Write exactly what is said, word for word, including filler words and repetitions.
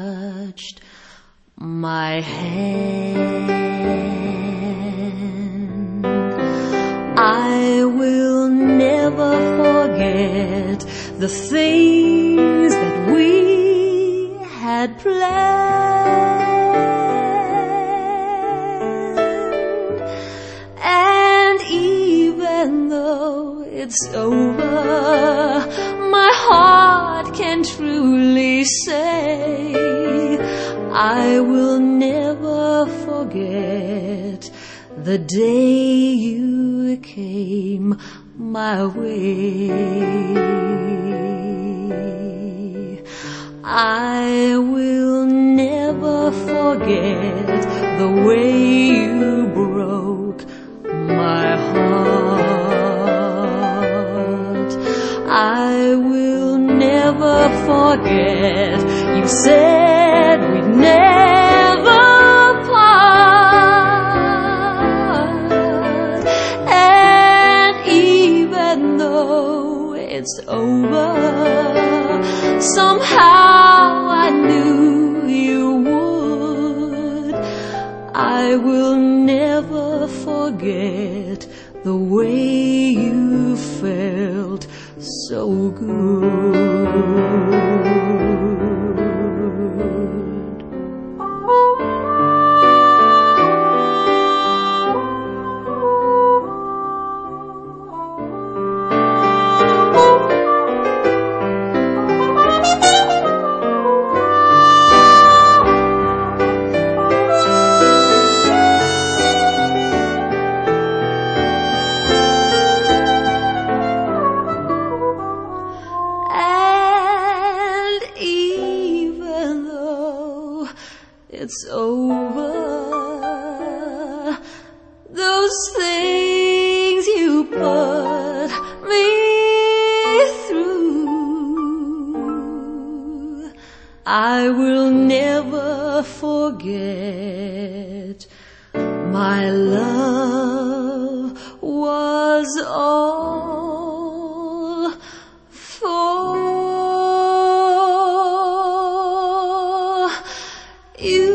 touched my hand. I will never forget the things that we had planned. And even though it's over, my heart can truly say I will never forget the day you came my way. I will never forget the way you broke my heart. I will never forget you said we'd never part. And even though it's over, somehow I knew you would. I will never forget the way you felt so good. It's over. Those things you put me through, I will never forget. My love was all for you.